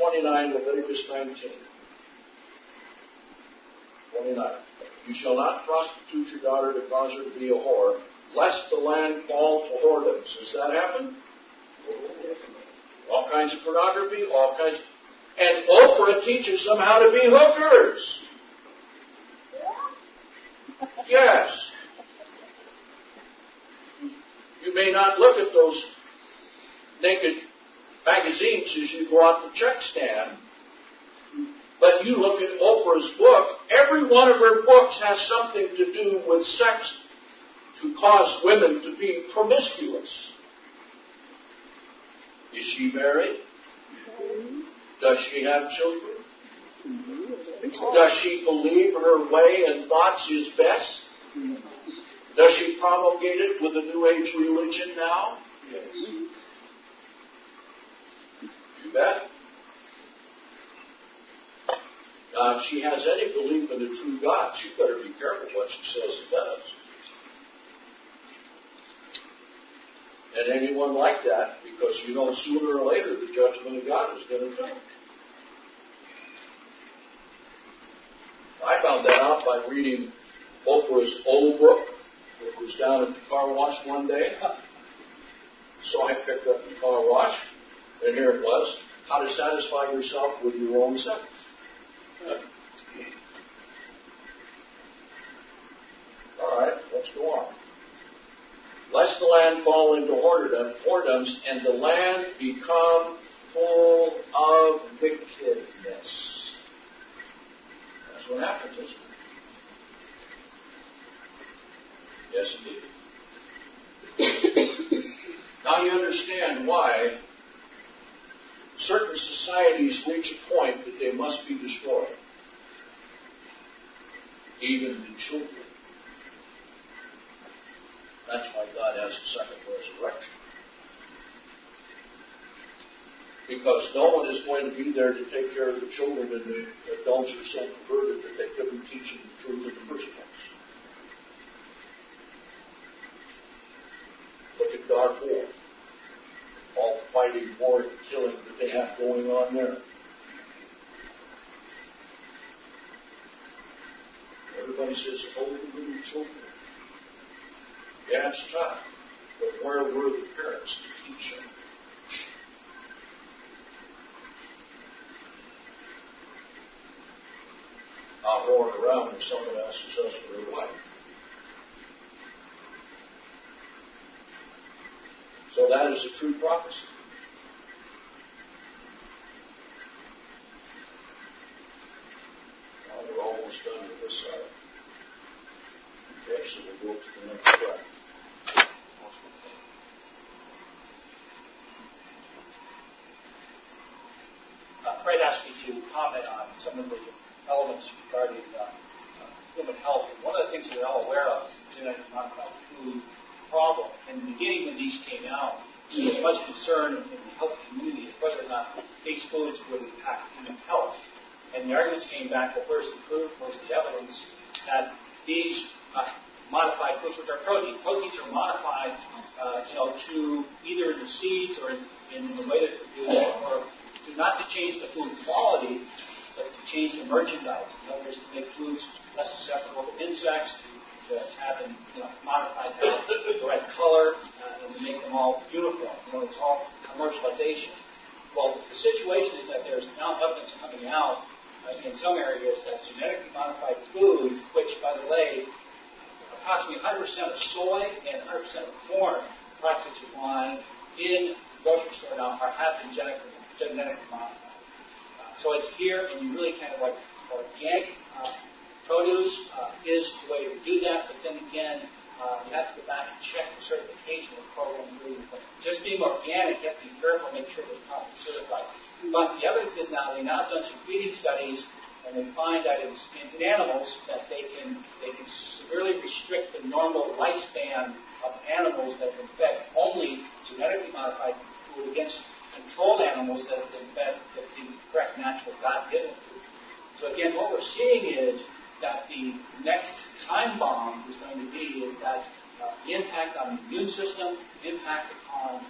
29, Leviticus 19. 29. You shall not prostitute your daughter to cause her to be a whore, lest the land fall to whoredoms. Does that happen? All kinds of pornography, all kinds. And Oprah teaches them how to be hookers. Yes. You may not look at those naked magazines as you go out the check stand, but you look at Oprah's book, every one of her books has something to do with sex to cause women to be promiscuous. Is she married? Does she have children? Does she believe her way and thoughts is best? Does she promulgate it with a New Age religion now? Yes. You bet. Now, if she has any belief in the true God, she better be careful what she says and does. And anyone like that, because you know sooner or later the judgment of God is going to come. I found that out by reading Oprah's old book. It was down at the car wash one day. So I picked up the car wash, and here it was, How to Satisfy Yourself with Your Own Sex. All right, let's go on. Lest the land fall into whoredoms, and the land become full of wickedness. That's what happens, isn't it? Yes, indeed. Now you understand why certain societies reach a point that they must be destroyed. Even the children. That's why God has a second resurrection. Because no one is going to be there to take care of the children, and the adults are so perverted that they couldn't teach them the truth in the first place. Look at Darfur. All the fighting, war, and killing that they have going on there. Everybody says, oh, little children. Yeah, it's tough. But where were the parents to teach them? Not roaring around when someone asks us for their wife. So that is a true prophecy. Well, we're almost done with this side. Okay, so we'll go to the next slide. Fred asked me to comment on some of the elements regarding human health. And one of the things we're all aware of is the genetic modified food problem. In the beginning, when these came out, there was much concern in the health community as whether or not these foods would impact human health. And the arguments came back, well, where's the proof, where's the evidence that these modified foods, which are proteins are modified to either in the seeds or in the way that they're produced, or not to change the food quality, but to change the merchandising. In other words, to make foods less susceptible to insects, to have them modified to have the right color, and to make them all uniform. It's all commercialization. Well, the situation is that there's now evidence coming out in some areas that genetically modified food, which, by the way, approximately 100% of soy and 100% of corn products that you find in the grocery store now have been genetically modified. So it's here, and you really kind of like organic produce is the way to do that, but then again, you have to go back and check the certification of the program. Just being organic, you have to be careful, make sure it's properly certified. But the evidence is now, they've now done some breeding studies, and they find that in animals that they can severely restrict the normal lifespan of animals that have been fed only genetically modified food against controlled animals that have been fed with the correct natural God-given food. So again, what we're seeing is that the next time bomb is going to be is that the impact on the immune system, the impact upon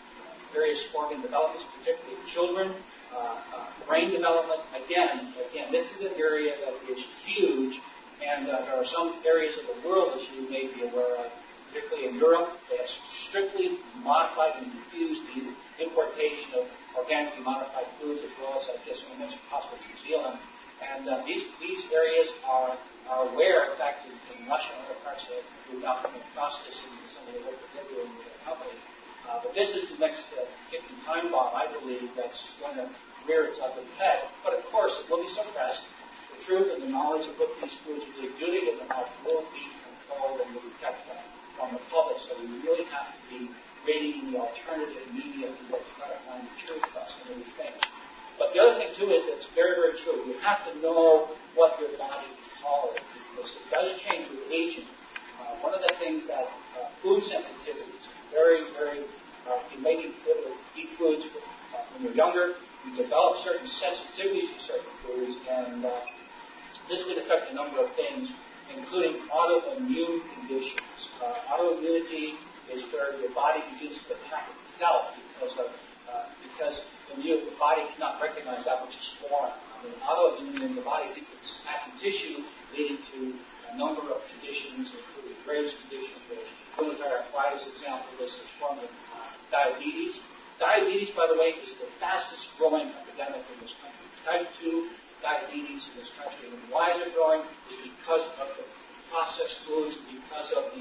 various organ developments, particularly children, brain development. Again, this is an area that is huge, and there are some areas of the world, as you may be aware of, particularly in Europe, they have strictly modified and refused the importation of organically modified foods, as well as, I guess, I mentioned possibly New Zealand. And these areas are aware, in fact, in Russia and other parts of the Alchemy process and some of the work that they're doing with their company. But this is the next ticking time bomb, I believe, that's going to rear its ugly head. But of course, it will be suppressed. The truth and the knowledge of what these foods really do to human health will be controlled and will be kept from the public. So we really have to be reading the alternative media to try to find the truth for us in these things. But the other thing, too, is it's very, very true. You have to know what your body can tolerate, because it does change with aging. One of the things that food sensitivity is very, very, you may be able to eat foods when you're younger. You develop certain sensitivities to certain foods, and this would affect a number of things, including autoimmune conditions. Autoimmunity is where your body begins to attack itself because the body cannot recognize that which is foreign. Autoimmune, the body thinks it's attacking tissue, leading to a number of conditions, including Graves' condition, rheumatoid arthritis example. This is form of diabetes. Diabetes, by the way, is the fastest growing epidemic in this country. Type 2 diabetes in this country. And why is it growing? Is because of the processed foods, because of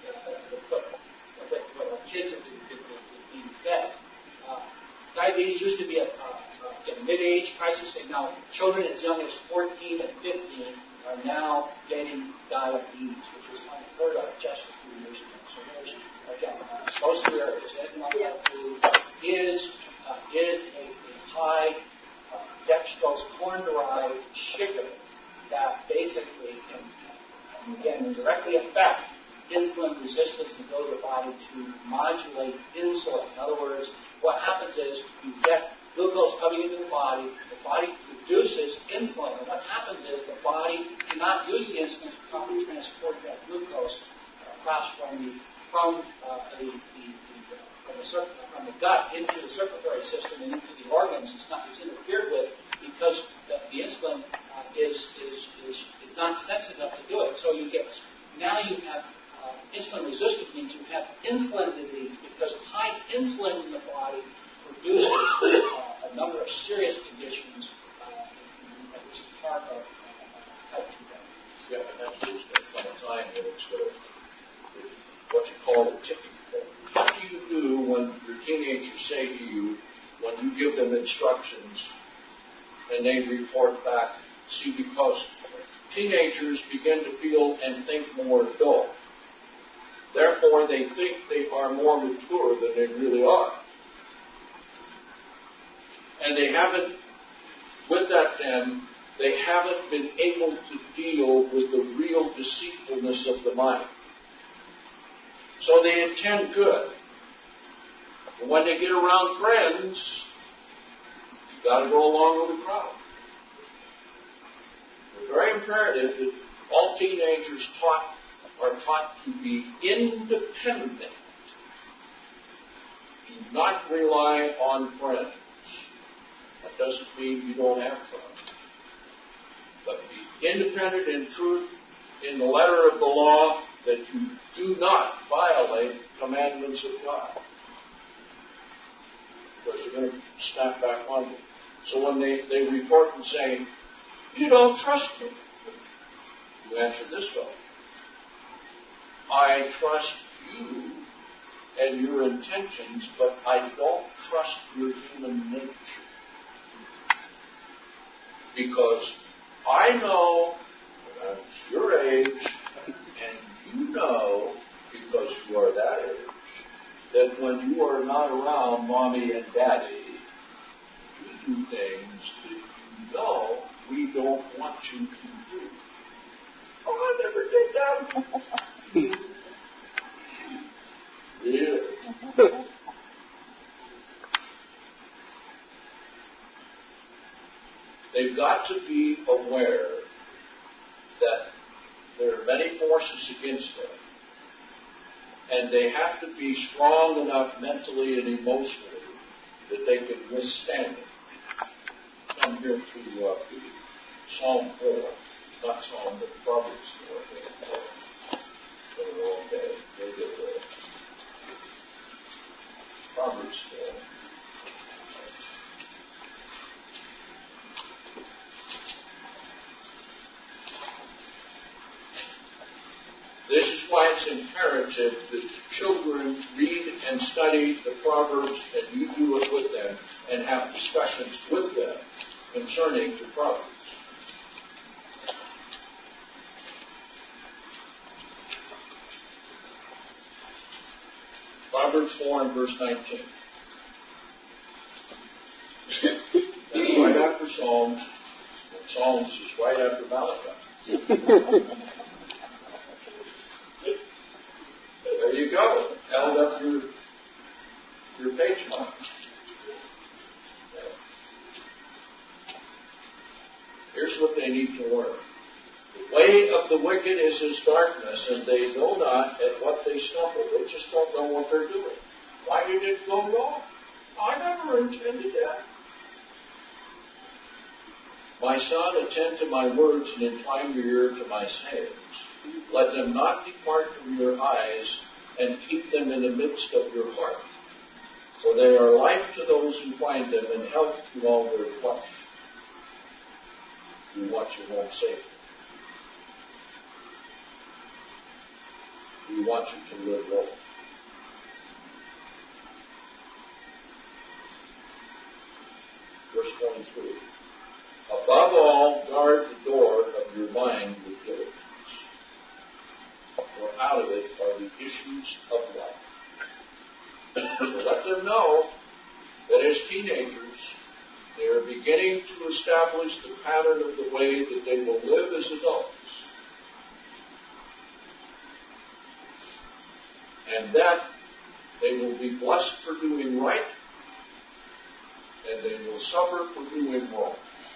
what our kids have been being fed. Diabetes used to be a mid-age crisis, and now children as young as 14 and 15 are now getting diabetes, which was unheard of just a few years ago. So there's, again, mostly anything like that food is a high dextrose corn-derived sugar that basically can, again, directly affect insulin resistance and go to the body to modulate insulin. In other words, what happens is you get glucose coming into the body produces insulin, and what happens is the body cannot use the insulin to properly transport that glucose across from the gut into the circulatory system and into the organs. It's interfered with because the insulin is not sensitive enough to do it. So you have insulin resistance, means you have insulin disease, because high insulin in the body produces a number of serious conditions, which is part of type 2 diabetes. Yeah, and that's just from a time when it's what you call a tipping point. What do you do when your teenagers say to you, when you give them instructions and they report back, see, because teenagers begin to feel and think more adult. Therefore, they think they are more mature than they really are. And they haven't, with that then, they haven't been able to deal with the real deceitfulness of the mind. So they intend good. But when they get around friends, you've got to go along with the crowd. It's very imperative that all teenagers are taught to be independent. Do not rely on friends. That doesn't mean you don't have friends. But be independent in truth, in the letter of the law, that you do not violate commandments of God. Because they're going to snap back on you. So when they report and say, you don't trust me, you answer this way. I trust you and your intentions, but I don't trust your human nature. Because I know, that's your age, and you know, because you are that age, that when you are not around mommy and daddy, you do things that you know we don't want you to do. Oh, I never did that. Really? They've got to be aware that there are many forces against them. And they have to be strong enough mentally and emotionally that they can withstand it. Come here to Psalm 4, not Psalm, but Proverbs 4. Okay, very good. Proverbs 4. This is why it's imperative that children read and study the Proverbs, and you do it with them, and have discussions with them concerning the Proverbs. Proverbs 4 and verse 19. That's right after Psalms, and Psalms is right after Malachi. There you go. Held up your page mark. Here's what they need to learn. The way of the wicked is as darkness, and they know not at what they stumble. They just don't know what they're doing. Why did it go wrong? I never intended that. My son, attend to my words and incline your ear to my sayings. Let them not depart from your eyes, and keep them in the midst of your heart. For they are life to those who find them, and health to all their flesh. You want your own safety. We want you to live well. Verse 23. Above all, guard the door of your mind with diligence, for out of it are the issues of life. So let them know that as teenagers, they are beginning to establish the pattern of the way that they will live as adults. And that they will be blessed for doing right, and they will suffer for doing wrong.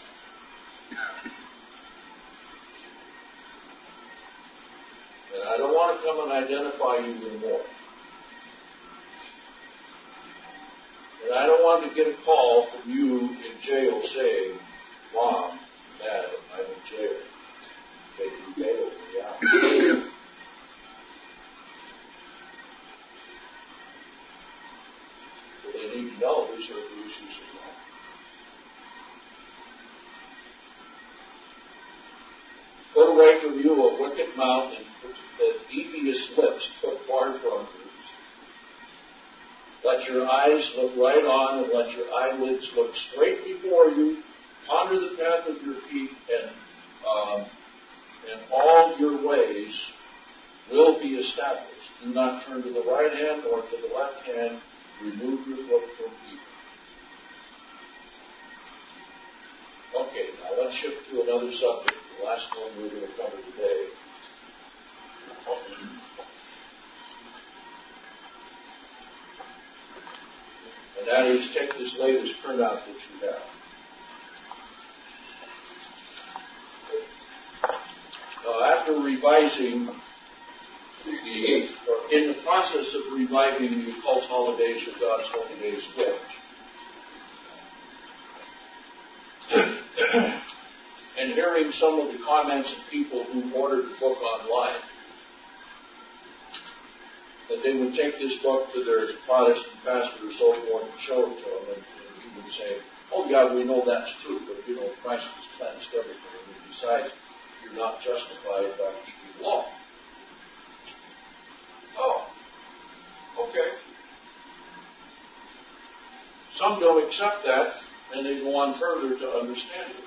And I don't want to come and identify you anymore. And I don't want to get a call from you in jail saying, Mom, Dad, I'm in jail. They can bail me out. So they need to know these are the issues of life. Put away from you a wicked mouth and devious lips put far from you. Let your eyes look right on, and let your eyelids look straight before you. Ponder the path of your feet, and all your ways will be established. Do not turn to the right hand or to the left hand. Remove your foot from evil. Okay, now let's shift to another subject. The last one we're going to cover today. And that is, take this latest printout that you have. Now, after revising in the process of reviving the Occult Holidays of God's Holy Days Witch, and hearing some of the comments of people who ordered the book online, that they would take this book to their Protestant pastor or so forth and show it to him, and he would say, oh yeah, we know that's true, but Christ has cleansed everything, and besides, you're not justified by keeping law. Oh, okay. Some don't accept that, and they go on further to understand it.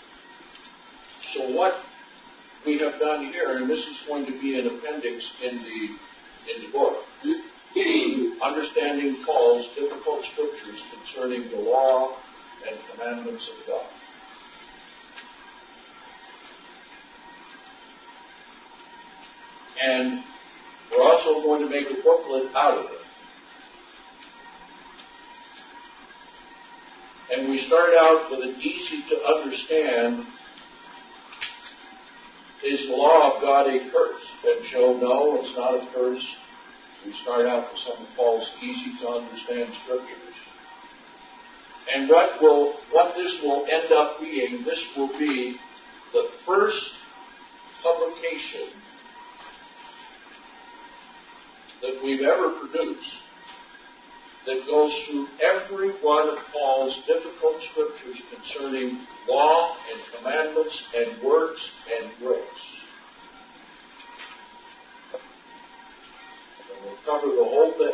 So what we have done here, and this is going to be an appendix in the book, understanding Paul's difficult scriptures concerning the law and commandments of God. And we're also going to make a booklet out of it. And we start out with an easy to understand, is the law of God a curse? And show, no, it's not a curse. We start out with some of Paul's easy to understand scriptures. And what this will end up being, this will be the first publication that we've ever produced that goes through every one of Paul's difficult scriptures concerning law and commandments and works and grace. And we'll cover the whole thing.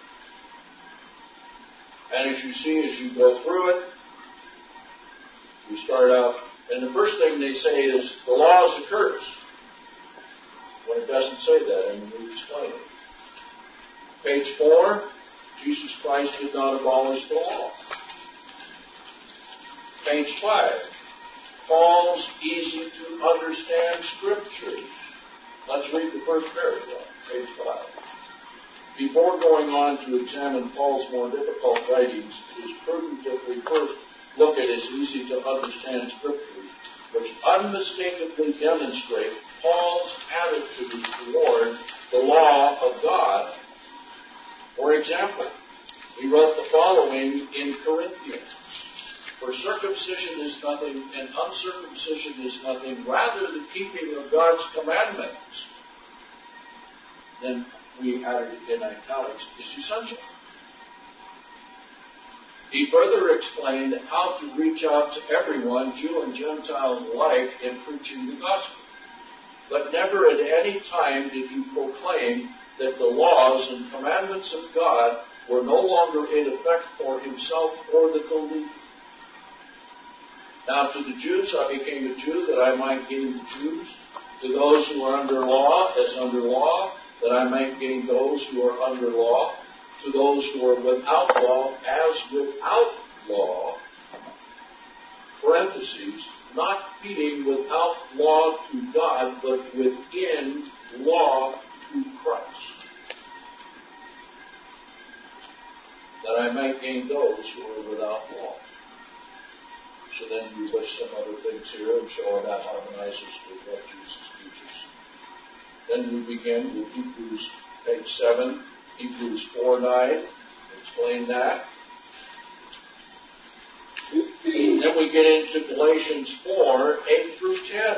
And as you see, as you go through it, we start out, and the first thing they say is, the law is a curse. When it doesn't say that, and we explain it. Page 4, Jesus Christ did not abolish the law. Page 5, Paul's easy to understand scriptures. Let's read the first paragraph, page 5. Before going on to examine Paul's more difficult writings, it is prudent that we first look at his easy to understand scriptures, which unmistakably demonstrate Paul's attitude toward the law of God. For example, he wrote the following in Corinthians: For circumcision is nothing, and uncircumcision is nothing, rather the keeping of God's commandments. Then we added it in italics, is essential. He further explained how to reach out to everyone, Jew and Gentile alike, in preaching the gospel. But never at any time did he proclaim that the laws and commandments of God were no longer in effect for himself or the believers. Now to the Jews I became a Jew that I might gain the Jews. To those who are under law, as under law, that I might gain those who are under law. To those who are without law, as without law. Parentheses, not being without law to God, but within law to Christ. That I might gain those who are without law. So then we list some other things here and show how that harmonizes with what Jesus teaches. Then we begin with Hebrews, page 7, Hebrews 4:9. Explain that. Then we get into Galatians 4:8 through 10.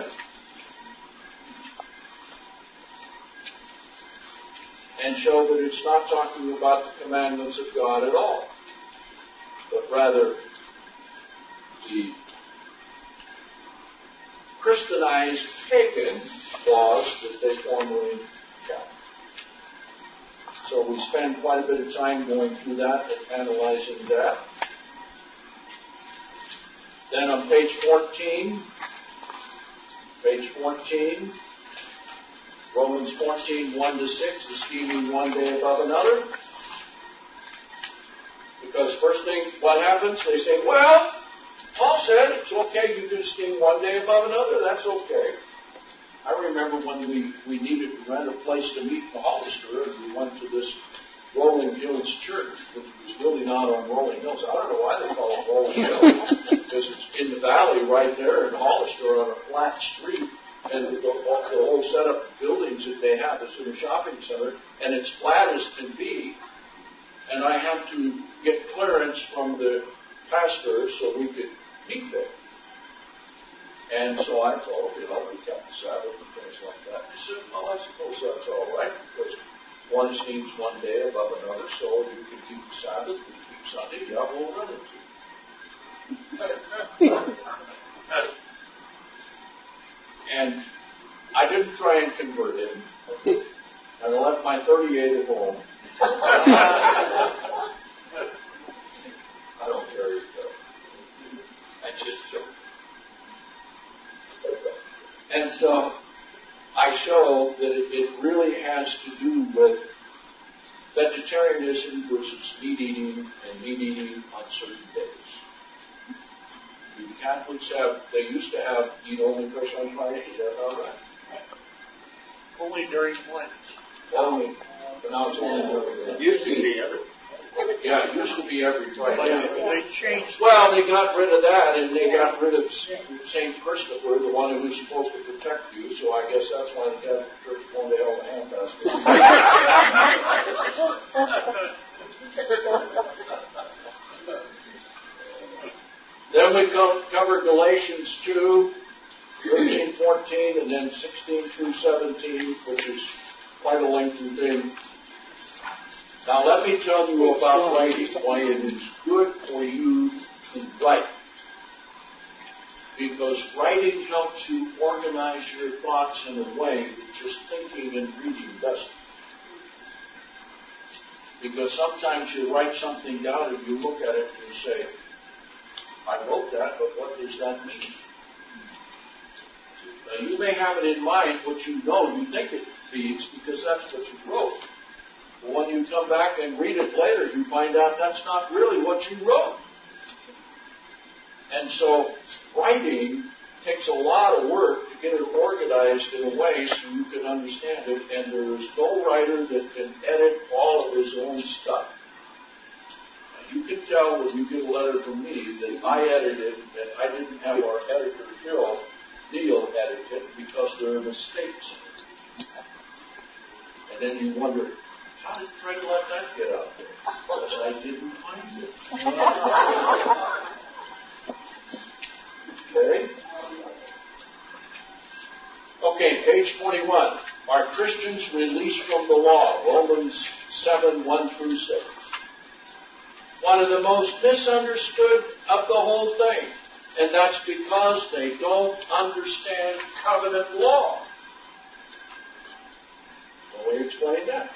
And show that it's not talking about the commandments of God at all, but rather the Christianized pagan laws that they formerly kept. So we spend quite a bit of time going through that and analyzing that. Then on page 14, Romans 14, 1-6, esteeming one day above another. Because first thing, what happens? They say, well, Paul said it's okay, you can esteem one day above another, that's okay. I remember when we needed to rent a place to meet in Hollister, and we went to this Rolling Hills church, which was really not on Rolling Hills. I don't know why they call it Rolling Hills, because it's in the valley right there in Hollister on a flat street, and the whole setup of buildings that they have is in a shopping center, and it's flat as can be, and I had to get clearance from the pastor so we could meet there. And so I told him, we kept the Sabbath and things like that. He said, well, I suppose that's all right, because one esteems one day above another, so you can keep the Sabbath and keep Sunday, yeah, we'll run into. And I didn't try and convert him. And I left my 38 at home. I don't carry it though. I just joke. And so I show that it really has to do with vegetarianism versus meat eating and meat eating on certain days. The Catholics they used to have eat only fish on Friday. Is that all right? Only during Lent. Only. But now it's only during Lent. It used to be every. Yeah, it used to be every Friday. They changed. Well, they got rid of that, and they got rid of St. Christopher, the one who was supposed to protect you, so I guess that's why the Catholic Church is going to hell in a handbasket. Then we cover Galatians 2, 13, 14, and then 16 through 17, which is quite a lengthy thing. Now let me tell you about writing, why it is good for you to write. Because writing helps you organize your thoughts in a way that just thinking and reading doesn't. Because sometimes you write something down and you look at it and you say, I wrote that, but what does that mean? Now, you may have it in mind what you know you think it means because that's what you wrote. But when you come back and read it later, you find out that's not really what you wrote. And so writing takes a lot of work to get it organized in a way so you can understand it, and there is no writer that can edit all of his own stuff. Now, you can tell when you get a letter from me that I edited and I didn't have our editor, Neil, edit it because there are mistakes in it. And then you wonder, how did Fred let that get out there? Because I didn't find it. Okay? Okay, page 21. Are Christians released from the law? Romans 7, 1 through 6. One of the most misunderstood of the whole thing. And that's because they don't understand covenant law. So we explain that.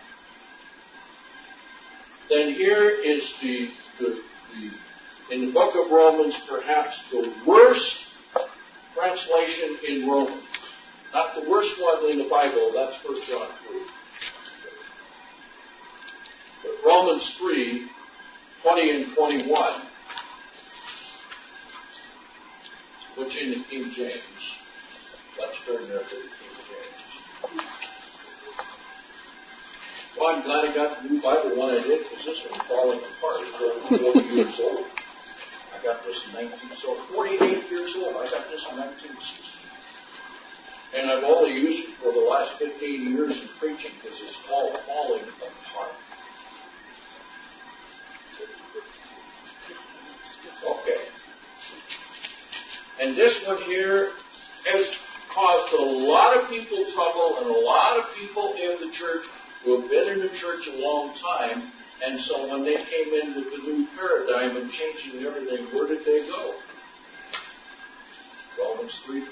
Then here is in the book of Romans, perhaps the worst translation in Romans. Not the worst one in the Bible, that's 1 John 3. But Romans 3, 20 and 21, which in the King James. Let's turn there to the King James. Well, I'm glad I got the new Bible when I did, because this one's falling apart. It's over 40 years old. I got this in 48 years old. I got this in 1960. And I've only used it for the last 15 years in preaching because it's all falling apart. Okay. And this one here has caused a lot of people trouble and a lot of people in the church who have been in the church a long time. And so when they came in with the new paradigm and changing everything, where did they go? Romans 3:20.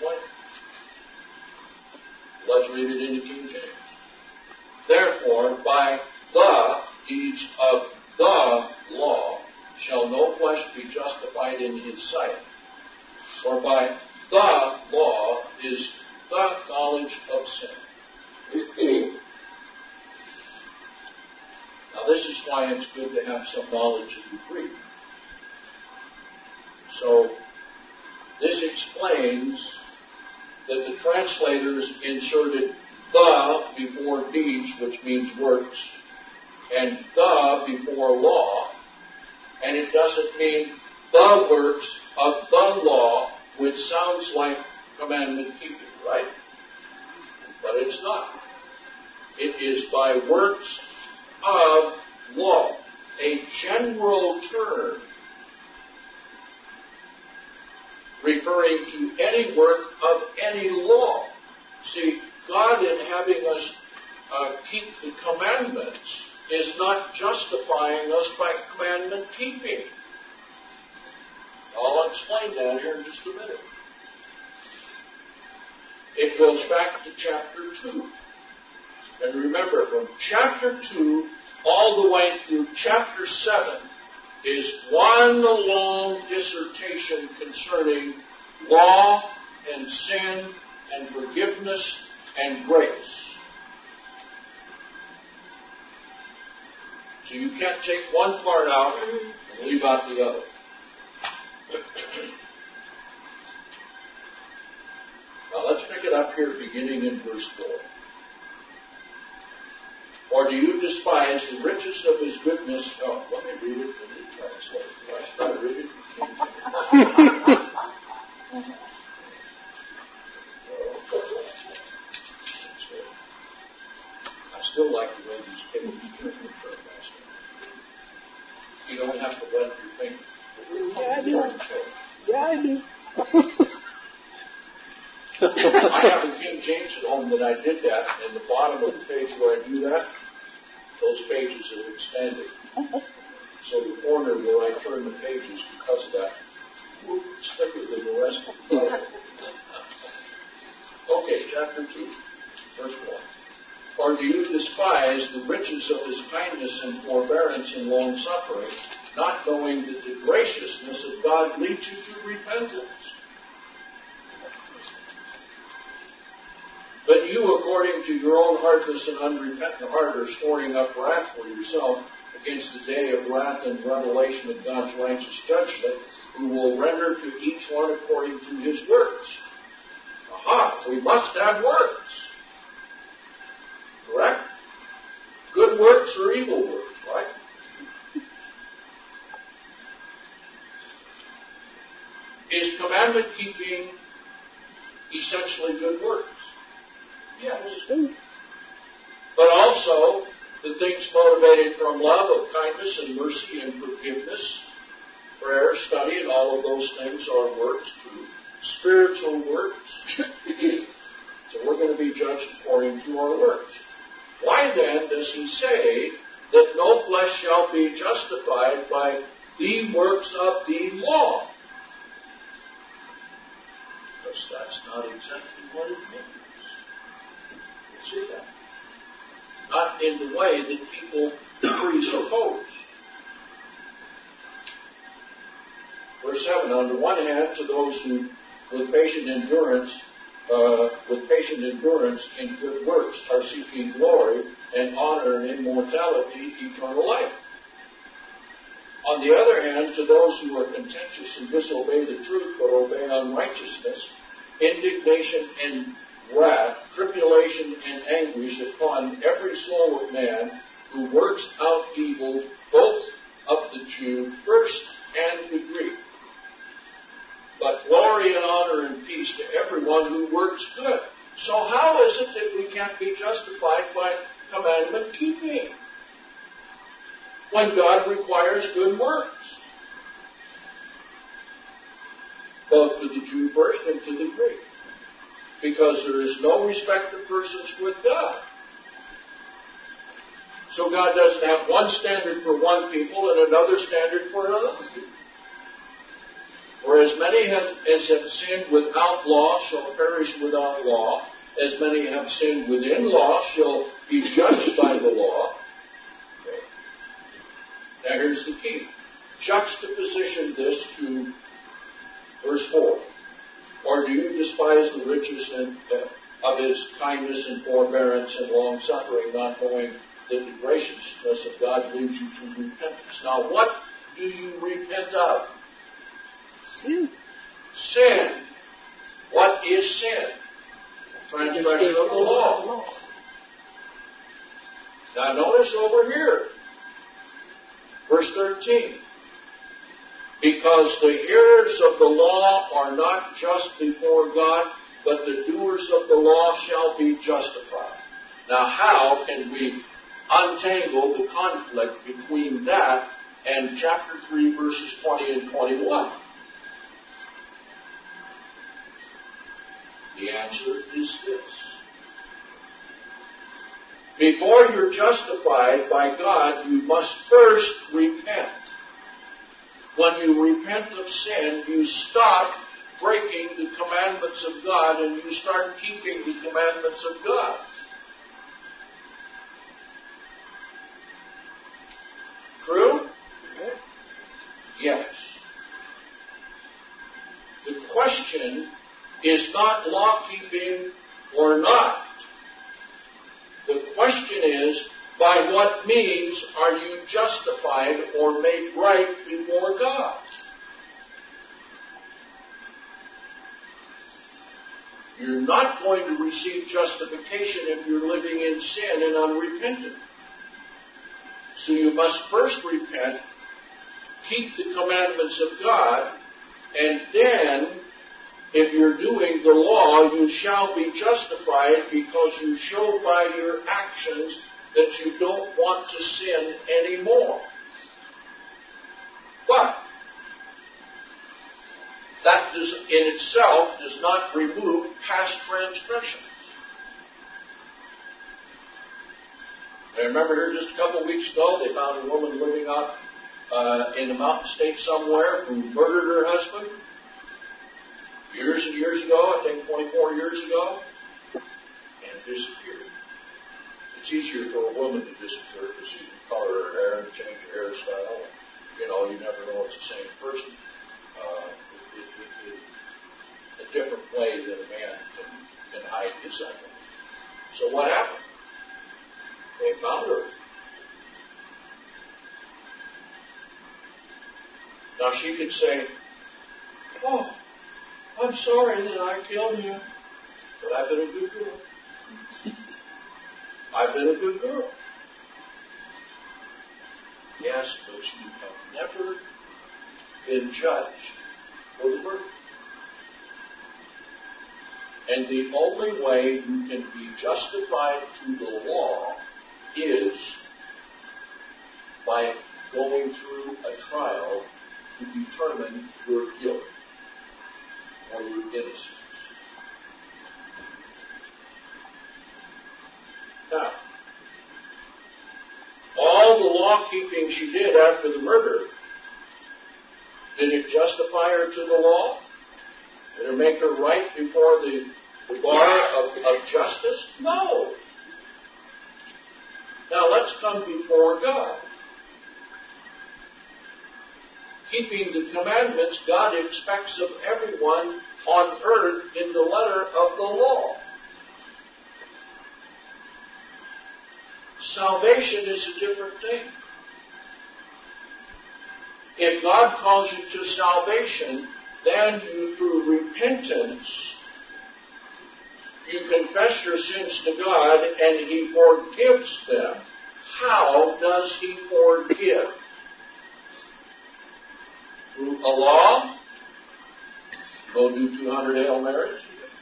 Let's read it in the King James. Therefore, by the deeds of the law shall no flesh be justified in his sight. For by the law is the knowledge of sin. Now, this is why it's good to have some knowledge of the Greek. So, this explains that the translators inserted the before deeds, which means works, and the before law, and it doesn't mean the works of the law, which sounds like commandment keeping, right? But it's not. It is by works of law, a general term referring to any work of any law. See, God in having us keep the commandments is not justifying us by commandment keeping. I'll explain that here in just a minute. It goes back to chapter 2. And remember, from chapter 2 all the way through chapter 7 is one long dissertation concerning law and sin and forgiveness and grace. So you can't take one part out and leave out the other. Now let's pick it up here beginning in verse 4. Or do you despise the riches of his goodness? Oh, let me read it. I start reading. I still like the way these pages turn. You don't have to let your finger. Yeah, I do. Yeah, I do. I have a King James at home that I did that, and the bottom of the page where I do that, those pages have expanded. So the corner where I turn the pages because of that, it's thicker than the rest of the Bible. Okay, chapter 2, verse 1. Or do you despise the riches of his kindness and forbearance and long-suffering, not knowing that the graciousness of God leads you to repentance? But you, according to your own hardness and unrepentant heart, are storing up wrath for yourself against the day of wrath and revelation of God's righteous judgment, who will render to each one according to his works. Aha, we must have works. Correct? Good works or evil works, right? Is commandment keeping essentially good works? Yes. But also, the things motivated from love of kindness and mercy and forgiveness, prayer, study, and all of those things are works too. Spiritual works. So we're going to be judged according to our works. Why then does he say that no flesh shall be justified by the works of the law? Because that's not exactly what it means. See that? Not in the way that people presuppose. Verse 7, on the one hand, to those who, with patient endurance in good works, are seeking glory and honor and immortality, eternal life. On the other hand, to those who are contentious and disobey the truth but obey unrighteousness, indignation and wrath, tribulation and anguish upon every soul of man who works out evil, both of the Jew first and the Greek. But glory and honor and peace to everyone who works good. So how is it that we can't be justified by commandment keeping when God requires good works? Both to the Jew first and to the Greek. Because there is no respect of persons with God. So God doesn't have one standard for one people and another standard for another people. For as many as have sinned without law shall perish without law. As many have sinned within law shall be judged by the law. Okay. Now here's the key. Juxtaposition this to verse 4. Or do you despise the riches of his kindness and forbearance and long-suffering, not knowing that the graciousness of God leads you to repentance? Now, what do you repent of? Sin. Sin. What is sin? Transgression of the law. Now, notice over here, verse 13. Because the hearers of the law are not just before God, but the doers of the law shall be justified. Now, how can we untangle the conflict between that and chapter 3, verses 20 and 21? The answer is this. Before you're justified by God, you must first repent. When you repent of sin, you stop breaking the commandments of God and you start keeping the commandments of God. True? Yes. The question is not law-keeping or not. The question is, by what means are you justified or made right before God? You're not going to receive justification if you're living in sin and unrepentant. So you must first repent, keep the commandments of God, and then, if you're doing the law, you shall be justified because you show by your actions that you don't want to sin anymore. But that in itself does not remove past transgressions. I remember here just a couple of weeks ago, they found a woman living out in the mountain state somewhere who murdered her husband years and years ago, I think 24 years ago, and disappeared. It's easier for a woman to disappear because she can color her hair and change her hairstyle. You know, you never know it's the same person. A different way that a man can hide his identity. So what happened? They found her. Now she could say, "Oh, I'm sorry that I killed him, but I've been a good girl. I've been a good girl." Yes, but you have never been judged for the murder. And the only way you can be justified to the law is by going through a trial to determine your guilt or your innocence. Now, all the law keeping she did after the murder, did it justify her to the law? Did it make her right before the bar of justice? No. Now let's come before God. Keeping the commandments God expects of everyone on earth in the letter of the law. Salvation is a different thing. If God calls you to salvation, then you, through repentance, you confess your sins to God and He forgives them. How does He forgive? Through a law? Go do 200 Hail Marys?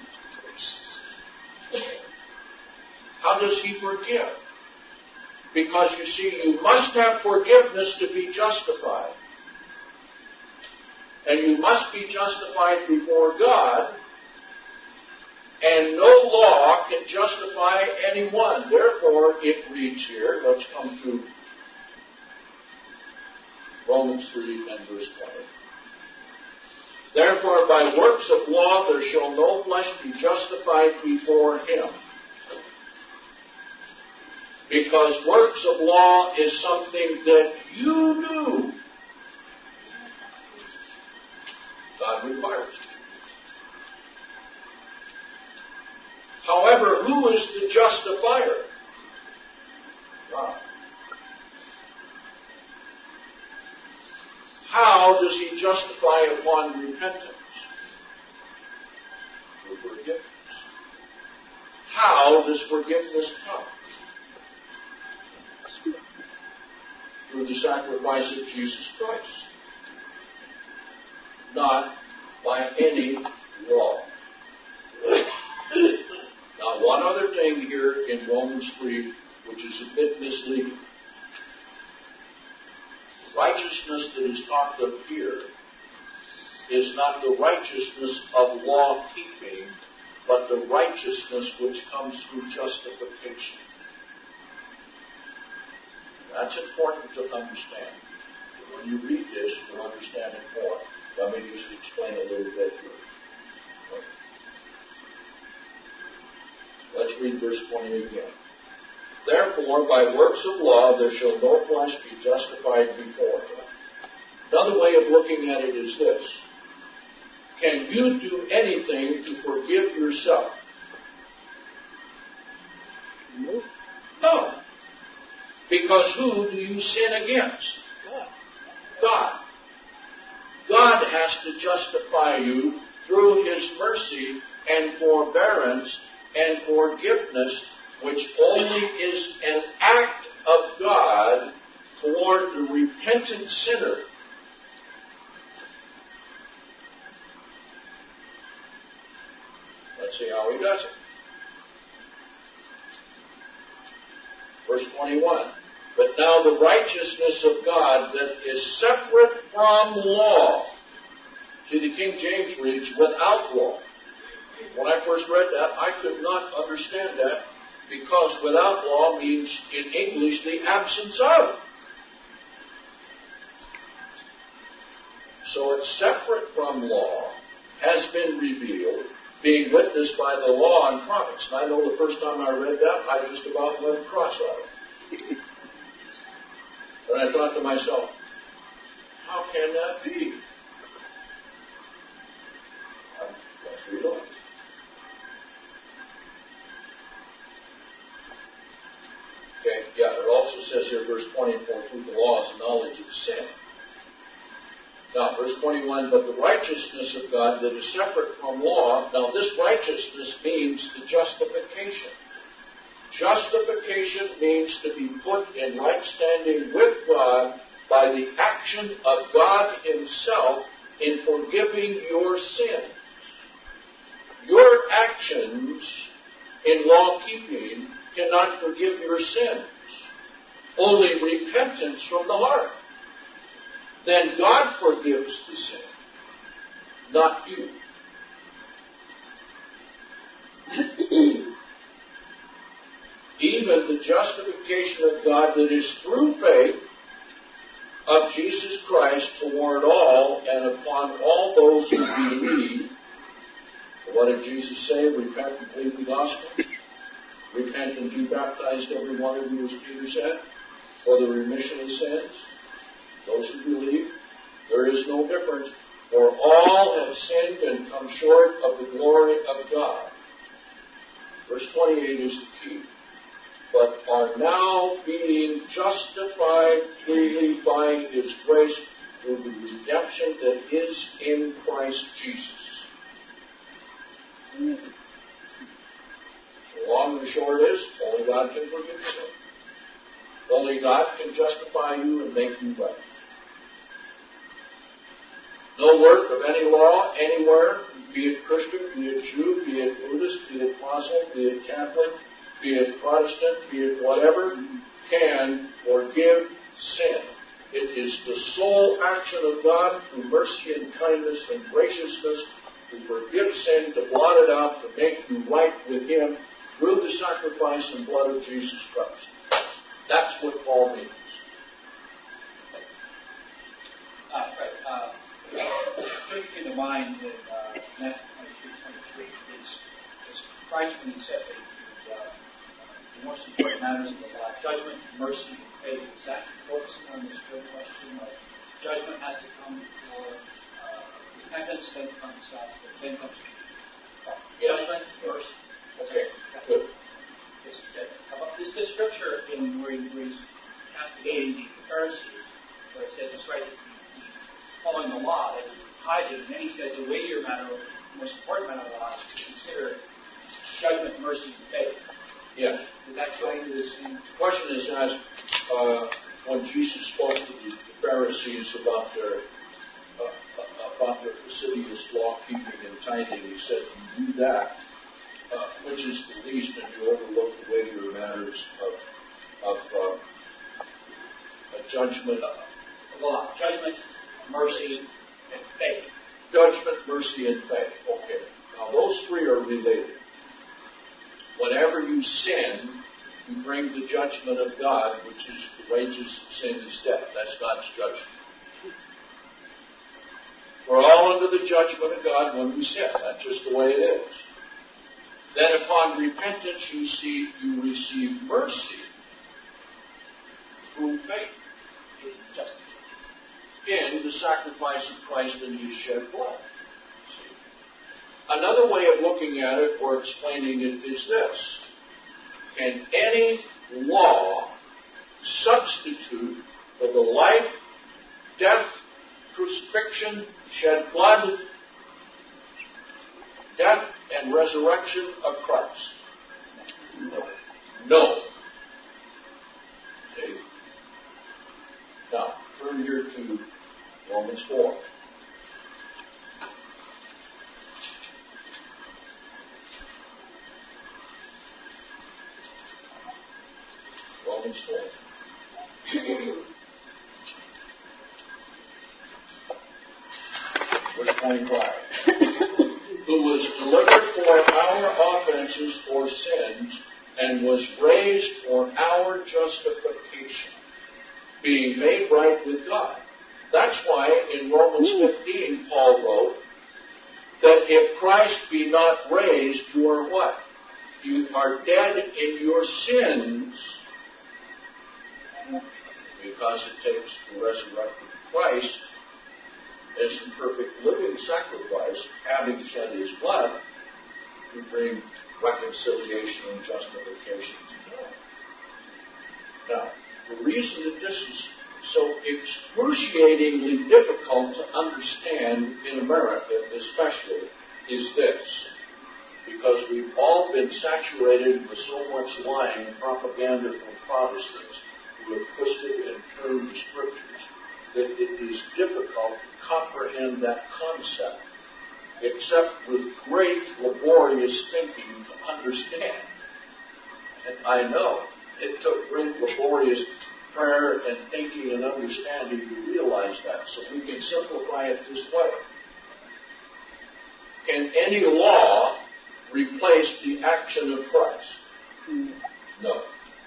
How does He forgive? Because you see, you must have forgiveness to be justified. And you must be justified before God. And no law can justify anyone. Therefore, it reads here, let's come to Romans 3 and verse 20. Therefore, by works of law there shall no flesh be justified before Him. Because works of law is something that you do. God requires it. However, who is the justifier? God. How does He justify upon repentance? Through forgiveness. How does forgiveness come? Through the sacrifice of Jesus Christ. Not by any law. Now, one other thing here in Romans 3, which is a bit misleading. Righteousness that is talked of here is not the righteousness of law keeping, but the righteousness which comes through justification. That's important to understand. When you read this, you'll understand it more. Let me just explain a little bit here. Let's read verse 20 again. Therefore, by works of law, there shall no flesh be justified before Him. Another way of looking at it is this. Can you do anything to forgive yourself? No. Because who do you sin against? God. God has to justify you through His mercy and forbearance and forgiveness, which only is an act of God toward the repentant sinner. Let's see how He does it. Verse 21. But now the righteousness of God that is separate from law See, the King James reads, without law. When I first read that, I could not understand that because without law means, in English, the absence of. So it's separate from law, has been revealed, being witnessed by the law and prophets. And I know the first time I read that, I just about went cross-eyed. And I thought to myself, how can that be? Let's read on. Okay, yeah, it also says here, verse 20, for through the law is knowledge of sin. Now, verse 21, but the righteousness of God that is separate from law. Now, this righteousness means the justification. Justification means to be put in right standing with God by the action of God Himself in forgiving your sins. Your actions in law-keeping cannot forgive your sins. Only repentance from the heart. Then God forgives the sin, not you. Even the justification of God that is through faith of Jesus Christ toward all and upon all those who believe. What did Jesus say? Repent and believe the gospel. Repent and be baptized, every one of you, as Peter said, for the remission of sins. Those who believe, there is no difference, for all have sinned and come short of the glory of God. Verse 28 is the key. But are now being justified freely by His grace through the redemption that is in Christ Jesus. The long and the short is, only God can forgive you. Only God can justify you and make you right. No work of any law anywhere, be it Christian, be it Jew, be it Buddhist, be it Muslim, be it Catholic, be it Protestant, be it whatever, can forgive sin. It is the sole action of God through mercy and kindness and graciousness to forgive sin, to blot it out, to make you right with Him through the sacrifice and blood of Jesus Christ. That's what Paul means. What came to mind in Matthew 23:23 is Christ when He said that the most important matters of the law, judgment, mercy, and faith. Is that focusing on this good question of judgment has to come before repentance, then comes then comes judgment, mercy. Okay, good. This scripture in where he's castigating the Pharisees, where it says it's right following the law, that he hides it, and then he says the weightier matter, the most important matter of the law is to consider judgment, mercy, and faith. Yeah. Did that go into the same? The question is asked when Jesus spoke to the Pharisees about their fastidious law-keeping and tithing. He said, you do that, which is the least, and you overlook the weightier matters of judgment. Law, judgment, mercy, and faith. Judgment, mercy, and faith. Okay. Now, those three are related. Whenever you sin, you bring the judgment of God, which is the wages of sin is death. That's God's judgment. We're all under the judgment of God when we sin. That's just the way it is. Then upon repentance, you receive mercy through faith in the sacrifice of Christ and His shed blood. Another way of looking at it or explaining it is this. Can any law substitute for the life, death, crucifixion, shed blood, death, and resurrection of Christ? No. Okay. Now, turn here to Romans 4. Romans 4. verse 25, who was delivered for our offenses or sins, and was raised for our justification, being made right with God. That's why in Romans 15, Paul wrote that if Christ be not raised, you are what? You are dead in your sins, because it takes the resurrected Christ as the perfect living sacrifice, having shed his blood, to bring reconciliation and justification to God. Now, the reason that this is so excruciatingly difficult to understand in America especially is this. Because we've all been saturated with so much lying propaganda from Protestants who have twisted and turned the Scriptures that it is difficult to comprehend that concept, except with great laborious thinking to understand. And I know it took great laborious prayer and thinking and understanding to realize that. So we can simplify it this way. Can any law replace the action of Christ? No.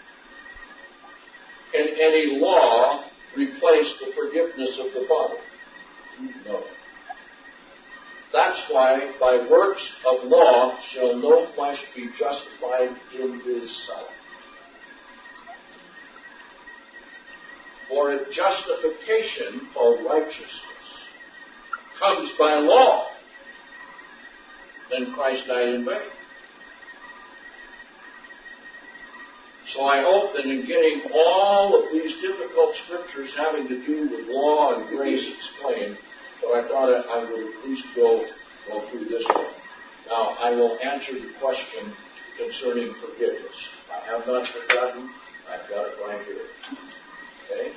Can any law replace the forgiveness of the Father? No. That's why by works of law shall no flesh be justified in his sight. For if justification, called righteousness, comes by law, then Christ died in vain. So I hope that in getting all of these difficult scriptures having to do with law and grace explained, but I thought I would at least go through this one. Now, I will answer the question concerning forgiveness. I have not forgotten. I've got it right here. Okay?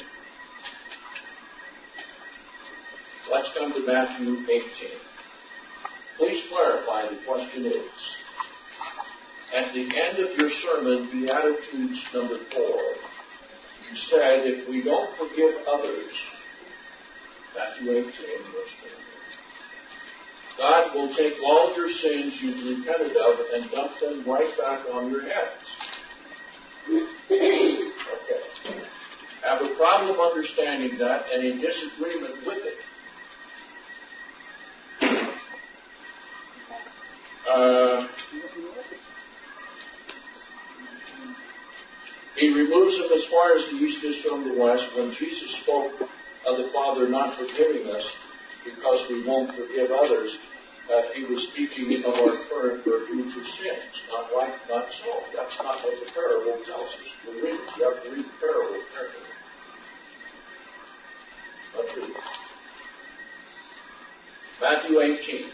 Let's come to Matthew 18. Please clarify the question is, at the end of your sermon, Beatitudes number 4, you said if we don't forgive others, Matthew 18, verse 20, God will take all your sins you've repented of and dump them right back on your heads. Okay. Have a problem understanding that and a disagreement with it. He removes them as far as the east is from the west. When Jesus spoke of the Father not forgiving us because we won't forgive others, he was speaking of our current or future sins. Not so. That's not what the parable tells us. You have to read the parable carefully. Let's read it. Matthew 18.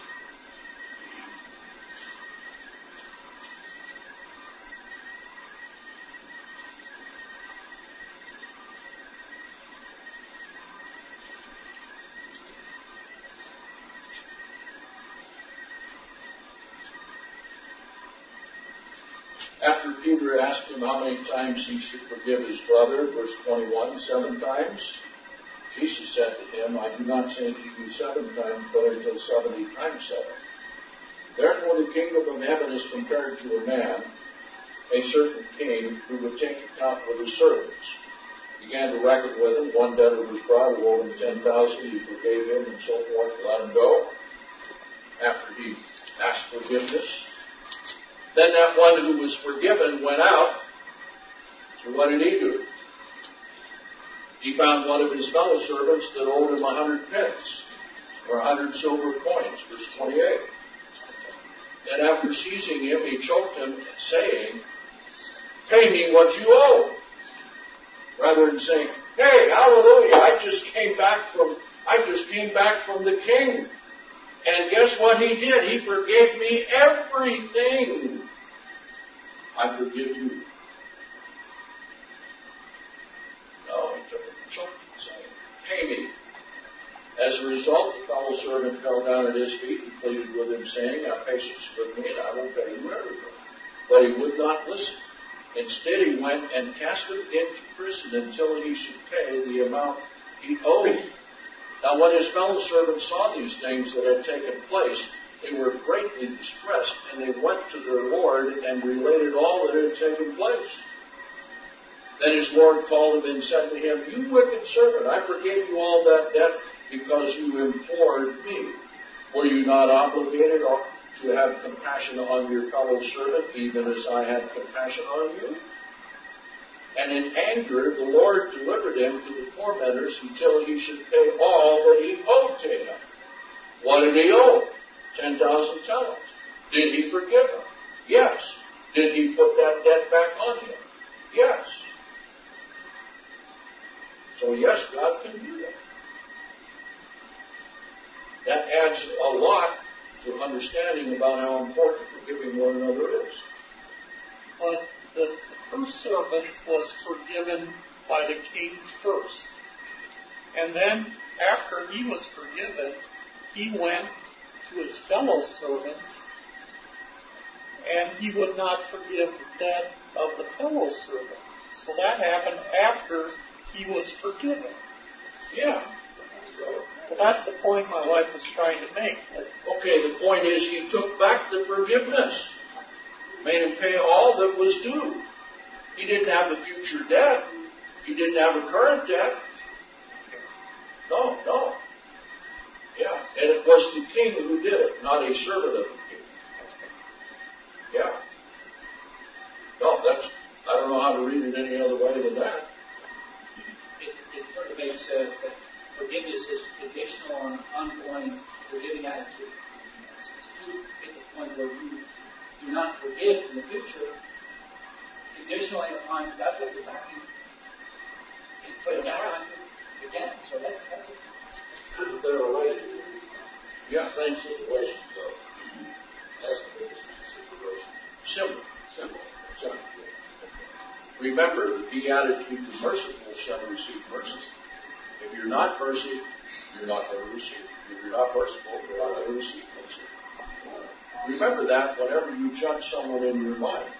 After Peter asked him how many times he should forgive his brother, verse 21, 7 times, Jesus said to him, I do not say to you 7 times, but until 70 times 7. Therefore the kingdom of heaven is compared to a man, a certain king, who would take account with his servants. He began to reckon with them. One debtor was brought, who owed him 10,000. He forgave him, and so forth, let him go. After he asked forgiveness, then that one who was forgiven went out. So what did he do? He found one of his fellow servants that owed him 100 pence, or 100 silver coins, verse 28. And after seizing him, he choked him, saying, pay me what you owe. Rather than saying, hey, hallelujah, I just came back from the king. And guess what he did? He forgave me everything. I forgive you. No, he took a choke and said, pay me. As a result, the fellow servant fell down at his feet and pleaded with him, saying, have patience with me, and I will pay you everything. But he would not listen. Instead, he went and cast him into prison until he should pay the amount he owed. Now when his fellow servants saw these things that had taken place, they were greatly distressed, and they went to their Lord and related all that had taken place. Then his Lord called him and said to him, "You wicked servant, I forgave you all that debt because you implored me. Were you not obligated to have compassion on your fellow servant, even as I had compassion on you?" And in anger, the Lord delivered him to the tormentors until he should pay all that he owed to him. What did he owe? 10,000 talents. Did he forgive him? Yes. Did he put that debt back on him? Yes. So yes, God can do that. That adds a lot to understanding about how important forgiving one another is. But the first servant was forgiven by the king first. And then, after he was forgiven, he went to his fellow servants, and he would not forgive the debt of the fellow servant. So that happened after he was forgiven. Yeah. Well, that's the point my wife was trying to make. Okay, the point is he took back the forgiveness. Made him pay all that was due. He didn't have a future debt. He didn't have a current debt. No. Yeah, and it was the king who did it, not a servant of the king. Yeah. No, I don't know how to read it any other way than that. It sort of makes that forgiveness is conditional on ongoing forgiving attitude. It's to get the point where you do not forgive in the future, conditionally upon that's what you're talking. You put it back on you again. So that's it. They're related. Yeah. Same situation, though. That's the biggest situation. Simple. Remember, the beatitude, the merciful shall receive mercy. If you're not mercy, you're not going to receive. If you're not merciful, you're not going to receive mercy. Remember that whenever you judge someone in your mind.